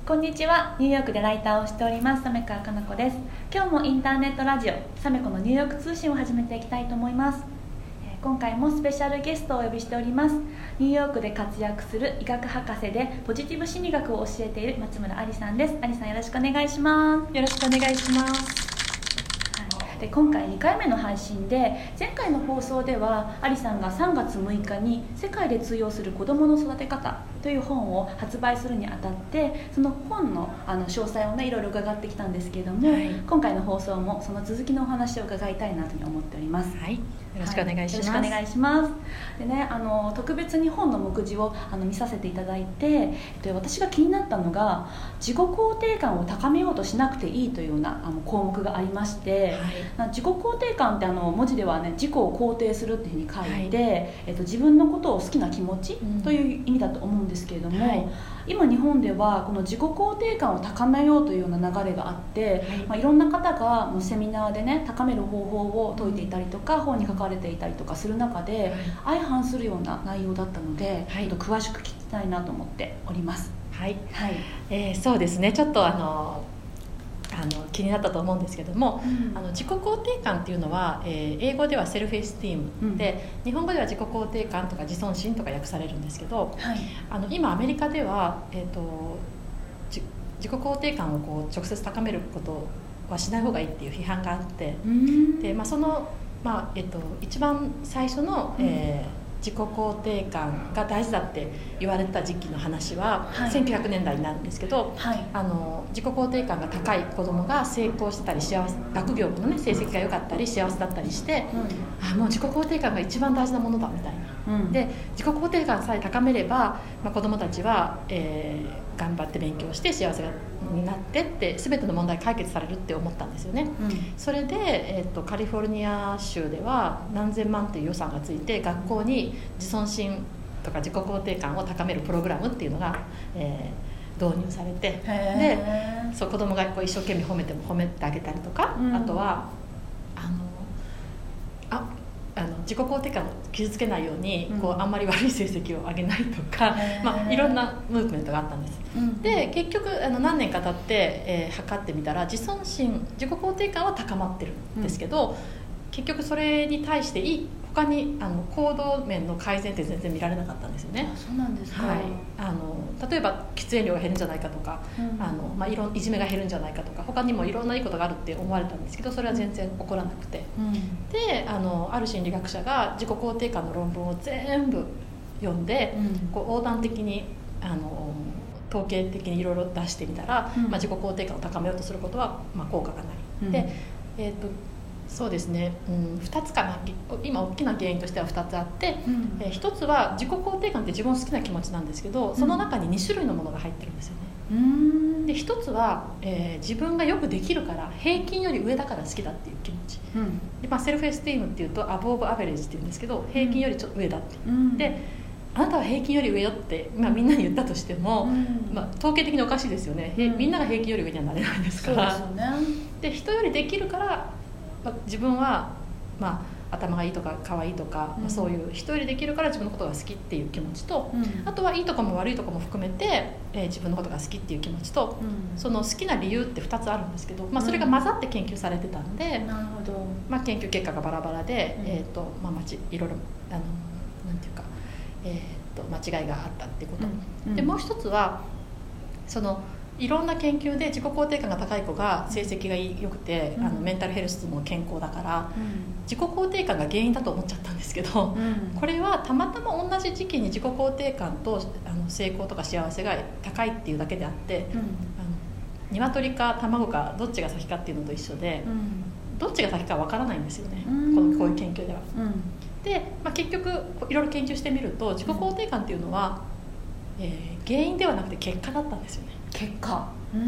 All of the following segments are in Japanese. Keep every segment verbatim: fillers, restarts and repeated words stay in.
こんにちは。ニューヨークでライターをしております鮫川かな子です。今日もインターネットラジオサメコのニューヨーク通信を始めていきたいと思います。今回もスペシャルゲストをお呼びしております。ニューヨークで活躍する医学博士でポジティブ心理学を教えている松村ありさんです。ありさん、よろしくお願いします。 よろしくお願いします。 で今回にかいめの配信で、前回の放送ではアリさんがさんがつむいかに世界で通用する子どもの育て方という本を発売するにあたって、その本のあの詳細をねいろいろ伺ってきたんですけれども、はい、今回の放送もその続きのお話を伺いたいなというふうに思っております。 はい、よろしくお願いします。 はい、よろしくお願いします。でね、あの特別に本の目次をあの見させていただいて、で私が気になったのが、自己肯定感を高めようとしなくていいというようなあの項目がありまして、はい、自己肯定感ってあの文字ではね、自己を肯定するっていうふうに書いて、はい、えっと、自分のことを好きな気持ちという意味だと思うんですけれども、はい、今日本ではこの自己肯定感を高めようというような流れがあって、はい、まあ、いろんな方がもうセミナーでね高める方法を説いていたりとか、本に書かれていたりとかする中で、はい、相反するような内容だったので、はい、ちょっと詳しく聞きたいなと思っております。 はい、はい、えー、そうですね、ちょっとあのあの気になったと思うんですけども、うん、あの自己肯定感っていうのは、えー、英語ではセルフエスティームで、うん、日本語では自己肯定感とか自尊心とか訳されるんですけど、はい、あの今アメリカでは、えーと、自己肯定感をこう直接高めることはしない方がいいっていう批判があって、うん、でまあ、その、まあえーと、一番最初の、うん、えー自己肯定感が大事だって言われた時期の話は、はい、せんきゅうひゃくねんだいになるんですけど、はい、あの自己肯定感が高い子どもが成功してたり幸せ、学業の、ね、成績が良かったり幸せだったりして、うん、あもう自己肯定感が一番大事なものだみたいな、うん、で自己肯定感さえ高めれば、まあ、子どもたちは、えー、頑張って勉強して幸せになってって全ての問題解決されるって思ったんですよね、うん、それで、えーと、カリフォルニア州では何千万っていう予算がついて、学校に自尊心とか自己肯定感を高めるプログラムっていうのが、えー、導入されて、でそう子供がこう一生懸命褒めても褒めてあげたりとか、うん、あとはあのああの自己肯定感を傷つけないように、うん、こうあんまり悪い成績を上げないとか、まあ、いろんなムーブメントがあったんです、うん、で結局あの何年か経って、えー、測ってみたら自尊心自己肯定感は高まってるんですけど、うん、結局それに対していい他にあの行動面の改善って全然見られなかったんですよね。 あ、そうなんですか。 はい、あの例えば喫煙量が減るんじゃないかとか、うん、あのまあ、いろいじめが減るんじゃないかとか、他にもいろんないいことがあるって思われたんですけど、それは全然起こらなくて、うん、で あのある心理学者が自己肯定感の論文を全部読んで、うん、こう横断的にあの統計的にいろいろ出してみたら、うん、まあ、自己肯定感を高めようとすることは、まあ、効果がない、うん、で、えーとそうですね、うん、ふたつかな、今大きな原因としてはふたつあって、うん、えー、ひとつは自己肯定感って自分の好きな気持ちなんですけど、その中ににしゅるいのものが入ってるんですよね、うん、でひとつは、えー、自分がよくできるから平均より上だから好きだっていう気持ち、うん、でまあ、セルフエスティームっていうとアボーブアベレージっていうんですけど、平均よりちょっと上だって、うん、であなたは平均より上よって、まあ、みんなに言ったとしても、うん、まあ、統計的におかしいですよね、うん、みんなが平均より上にはなれないですから、 そうですよね。 で人よりできるから自分は、まあ、頭がいいとか可愛いとか、うん、まあ、そういう人よりできるから自分のことが好きっていう気持ちと、うん、あとはいいとこも悪いとこも含めて、えー、自分のことが好きっていう気持ちと、うん、その好きな理由ってふたつあるんですけど、まあ、それが混ざって研究されてたんで、うん、なるほど、まあ、研究結果がバラバラで、うん、えーとまあ、まちいろいろあのなんていうか、えー、と間違いがあったっていうこと、うん、でもう一つはそのいろんな研究で自己肯定感が高い子が成績が良くて、うん、あのメンタルヘルスも健康だから、うん、自己肯定感が原因だと思っちゃったんですけど、うん、これはたまたま同じ時期に自己肯定感とあの成功とか幸せが高いっていうだけであって、うん、あの鶏か卵かどっちが先かっていうのと一緒で、うん、どっちが先かわからないんですよね、うん、このこういう研究では、うん、で、まあ、結局いろいろ研究してみると自己肯定感っていうのは、うん、えー、原因ではなくて結果だったんですよね。 結果、うん、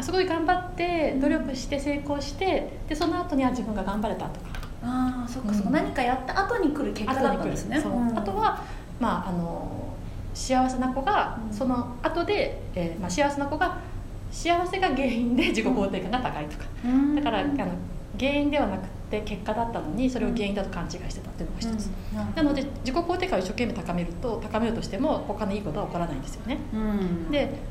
すごい頑張って努力して成功して、でその後には自分が頑張れたとか、 ああ、そっかそっか、うん、何かやった後に来る結果だったんですね。 そう、うん、あとは、まあ、あの幸せな子がその後で、えーまあ、幸せな子が幸せが原因で自己肯定感が高いとか、うん、だからあの原因ではなくて結果だったのにそれを原因だと勘違いしてたっていうのが一つ、うん、なので自己肯定感を一生懸命高めると高めようとしても他のいいことは起こらないんですよね、うん、で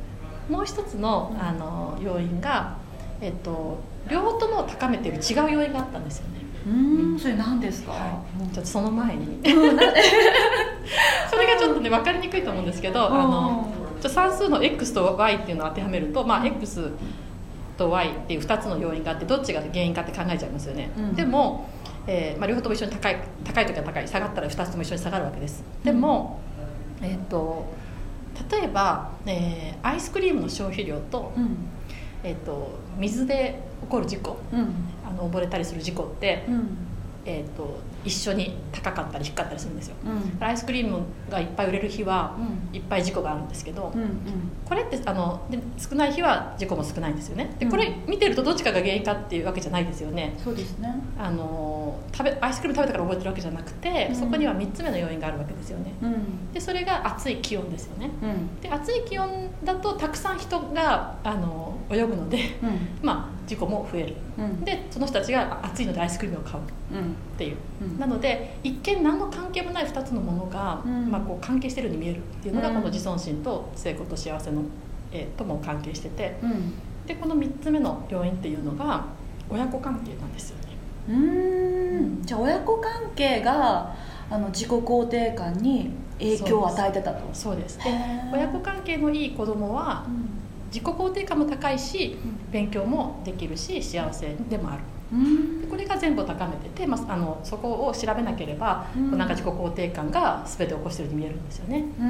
もう一つの、あの要因が、えっと、両方とも高めている違う要因があったんですよね。 うーん、それ何ですか？ はい、ちょっとその前にそれがちょっとね分かりにくいと思うんですけど、あのちょ算数の X と Y っていうのを当てはめると、まあ、X と Y っていうふたつの要因があって、どっちが原因かって考えちゃいますよね、うん、でも、えーまあ、両方とも一緒に高い高い時は高い、下がったらふたつとも一緒に下がるわけです。でも、うん、えー、と例えば、えー、アイスクリームの消費量と、うん、えー、と水で起こる事故、うん、あの溺れたりする事故って、うん、えー、と一緒に高かったり低かったりするんですよ、うん、アイスクリームがいっぱい売れる日は、うん、いっぱい事故があるんですけど、うんうん、これってあので少ない日は事故も少ないんですよね。でこれ見てるとどっちかが原因かっていうわけじゃないですよね。 そうですね。 あの食べアイスクリーム食べたから覚えてるわけじゃなくて、うん、そこにはみっつめの要因があるわけですよね、うん、でそれが暑い気温ですよね、うん、で暑い気温だとたくさん人があの泳ぐので、うん、まあ事故も増える、うん、でその人たちが暑いのでアイスクリームを買うっていう、うん、なので一見何の関係もないふたつのものが、うん、まあ、こう関係してるように見えるっていうのが、この自尊心と成功と幸せの、えー、とも関係してて、うん、でこのみっつめの要因っていうのが親子関係なんですよね。 うーん、じゃあ親子関係があの自己肯定感に影響を与えてたと。 そうです。で親子関係のいい子供は、うん、自己肯定感も高いし、うん、勉強もできるし幸せでもある、うん、でこれが全部を高めてて、まあ、あのそこを調べなければ、うん、なんか自己肯定感が全てを起こしているように見えるんですよね、うん、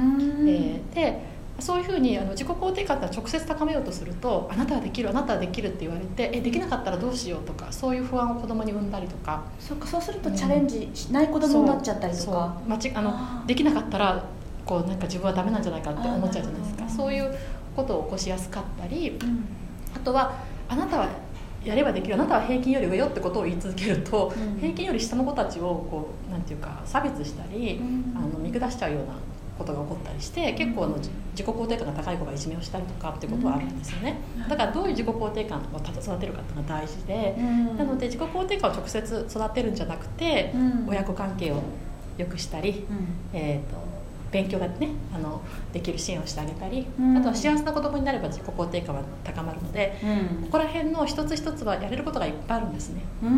えー、でそういうふうにあの自己肯定感を直接高めようとすると、あなたはできるあなたはできるって言われて、えできなかったらどうしようとか、そういう不安を子供に産んだりとか。 そうか、そうするとチャレンジしない子供になっちゃったりとか、 うん、そうそう、あのできなかったらこうなんか自分はダメなんじゃないかって思っちゃうじゃないですか。そういうことを起こしやすかったり、うん、あとはあなたはやればできる、あなたは平均より上よってことを言い続けると、うん、平均より下の子たちをこうなんていうか差別したり、うん、あの見下しちゃうようなことが起こったりして、結構あの自己肯定感が高い子がいじめをしたりとかっていうことはあるんですよね、うん、だからどういう自己肯定感を育てるかっていうのが大事で、うん、なので自己肯定感を直接育てるんじゃなくて、うん、親子関係を良くしたり、うん、えーと勉強がねあのできる支援をしてあげたり、うん、あとは幸せな子供になれば自己肯定感は高まるので、うん、ここら辺の一つ一つはやれることがいっぱいあるんですね、うん、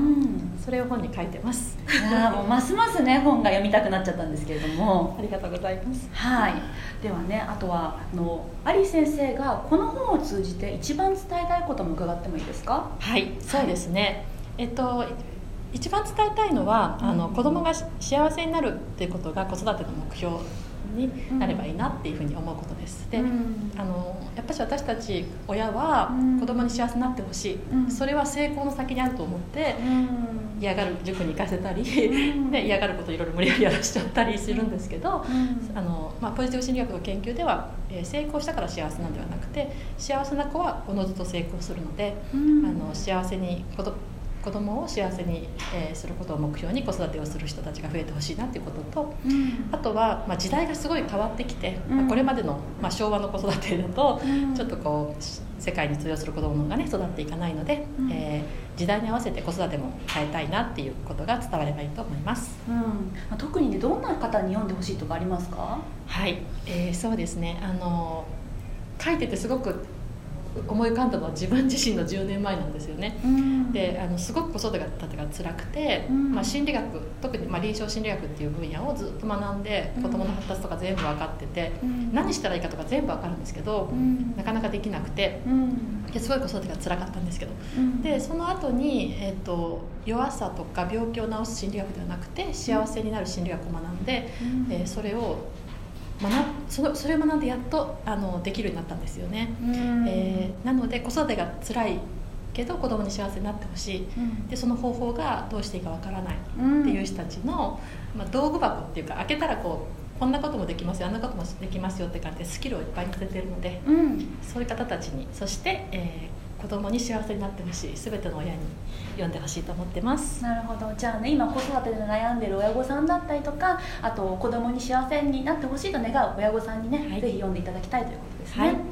それを本に書いてます。 いやもうますますね本が読みたくなっちゃったんですけれどもありがとうございます。 はい、ではね、あとはあのアリ先生がこの本を通じて一番伝えたいことも伺ってもいいですか？ はい、そうですね、はい、えっと一番伝えたいのは、うん、あの子供が幸せになるっていうことが子育ての目標になればいいなっていうふうに思うことです。で、うん、あのやっぱり私たち親は子供に幸せになってほしい、うん、それは成功の先にあると思って、うん、嫌がる塾に行かせたり、うん、で嫌がることをいろいろ無理やりやらしちゃったりするんですけど、うん、あのまあ、ポジティブ心理学の研究では、えー、成功したから幸せなんではなくて、幸せな子はおのずと成功するので、うん、あの幸せに子供子供を幸せに、えー、することを目標に子育てをする人たちが増えてほしいなということと、うん、あとは、まあ、時代がすごい変わってきて、うん、まあ、これまでの、まあ、昭和の子育てだと、うん、ちょっとこう世界に通用する子供がね育っていかないので、うん、えー、時代に合わせて子育ても変えたいなっていうことが伝わればいいと思います、 うん、まあ、特にねどんな方に読んでほしいとかありますか？ はい、えー、そうですね、あの書いててすごく思い浮かんだのは自分自身のじゅうねんまえなんですよね、うん、であのすごく子育てが辛くて、うん、まあ、心理学特にまあ臨床心理学っていう分野をずっと学んで、うん、子どもの発達とか全部分かってて、うん、何したらいいかとか全部分かるんですけど、うん、なかなかできなくて、うん、ですごい子育てが辛かったんですけど、うん、でその後に、えーと、弱さとか病気を治す心理学ではなくて幸せになる心理学を学んで、うん、えー、それを学そのそれを学んでやっとあのできるようになったんですよね、うん、えー、なので子育てが辛いけど子供に幸せになってほしい、うん、でその方法がどうしていいかわからないっていう人たちの、まあ、道具箱っていうか、開けたらこうこんなこともできますよあんなこともできますよって感じでスキルをいっぱい載せてるので、うん、そういう方たちに、そして、えー子供に幸せになってほしい、全ての親に読んでほしいと思ってます。 なるほど。じゃあね、今子育てで悩んでる親御さんだったりとか、あと子供に幸せになってほしいと願う親御さんにね、はい、ぜひ読んでいただきたいということですね。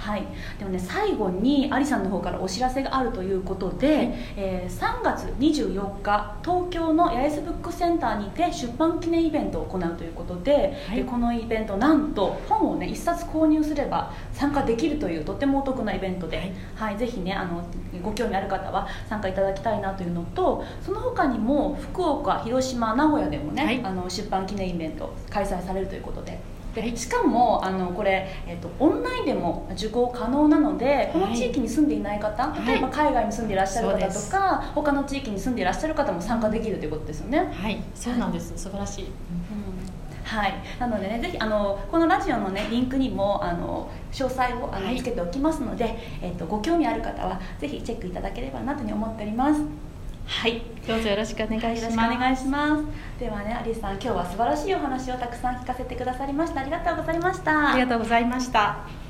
はい、でもね最後にアリさんの方からお知らせがあるということで、はい、えー、さんがつにじゅうよっか東京の八重洲ブックセンターにて出版記念イベントを行うということで、はい、でこのイベントなんと本をねいっさつ購入すれば参加できるというとてもお得なイベントで、はいはい、ぜひねあのご興味ある方は参加いただきたいなというのと、その他にも福岡、広島、名古屋でもね、はい、あの出版記念イベント開催されるということで、でしかもあのこれ、えっと、オンラインでも受講可能なので、この地域に住んでいない方、はい、例えば海外に住んでいらっしゃる方とか、はい、他の地域に住んでいらっしゃる方も参加できるということですよね。 はい、そうなんです、はい、素晴らしい、うん、 はい、なのでねぜひあのこのラジオの、ね、リンクにもあの詳細をあの、はい、つけておきますので、えっと、ご興味ある方はぜひチェックいただければなというふうに思っております。はい、 どうぞよろしくお願いします。 よろしくお願いします。ではね、アリスさん、今日は素晴らしいお話をたくさん聞かせてくださりました。ありがとうございました。 ありがとうございました。